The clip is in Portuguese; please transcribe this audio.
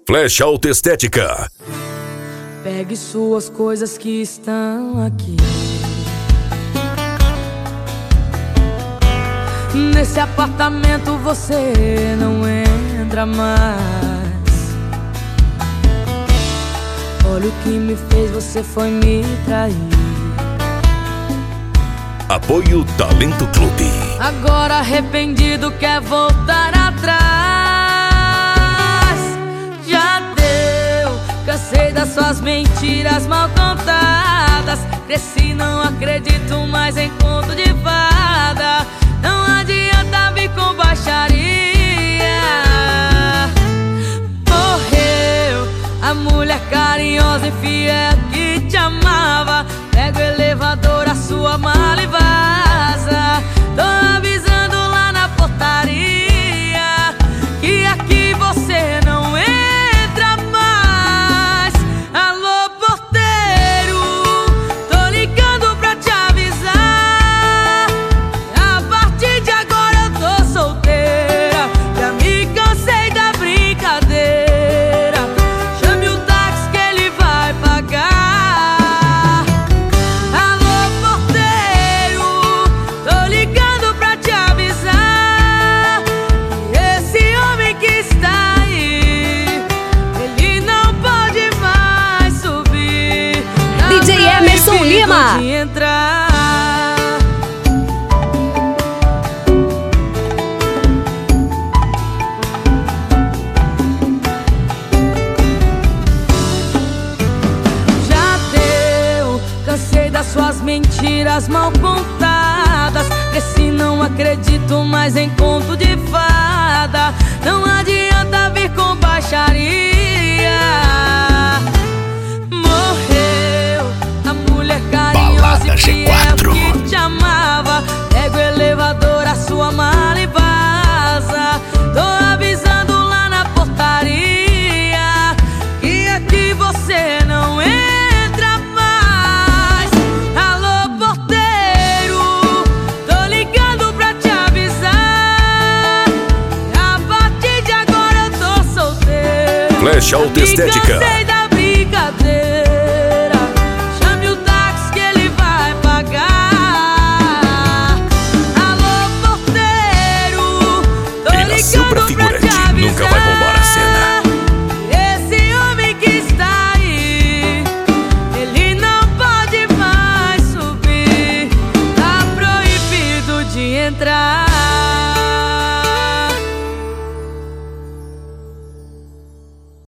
Flash Autoestética. Pegue suas coisas que estão aqui. Nesse apartamento você não entra mais. Olha o que me fez, você foi me trair. Apoio Talento Clube. Agora arrependido quer voltar atrás. Já deu, cansei das suas mentiras mal contadas. Cresci, não acredito mais em conto de fada. Não adianta vir com baixaria. Morreu a mulher carinhosa e fiel que te amava. Pega o elevador, a sua mala e vaza. Tô avisando lá na portaria que aqui você não entra mais. Alô, porteiro, tô ligando pra te avisar. A partir de agora eu tô solteira. Já me cansei da brincadeira. Chame o táxi que ele vai pagar. Alô, porteiro, tô ligando pra te avisar que esse homem que está aí, ele não pode mais subir. DJ Emerson Lima. De entrar. Já deu, cansei das suas mentiras mal contadas. Cresci, não acredito mais em conto de fada. Não adianta vir com baixaria. Morreu a mulher carinhosa Balada e fiel G4. que te amava. Pega o elevador, a sua mala e vaza. Tô avisando lá na portaria que aqui você não entra mais. Alô, porteiro, tô ligando pra te avisar. A partir de agora eu tô solteiro. Flash Autoestética. Me cansei da brincadeira. Chame o táxi que ele vai pagar. Alô, porteiro, tô Ele nasceu pra ligando pra te figurante, avisar. nunca vai roubar a cena. Esse homem que está aí, ele não pode mais subir. Tá proibido de entrar.